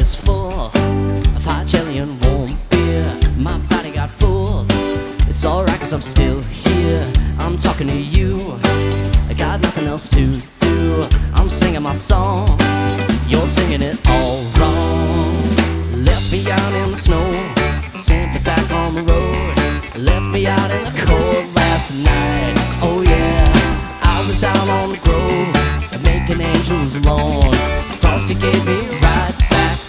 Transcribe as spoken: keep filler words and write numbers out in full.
is full of hot jelly and warm beer. My body got full. It's alright cause I'm still here. I'm talking to you. I got nothing else to do. I'm singing my song. You're singing it all wrong. Left me out in the snow, sent me back on the road. Left me out in the cold last night. Oh yeah, I was out on the grove, making angels alone. Frosty gave me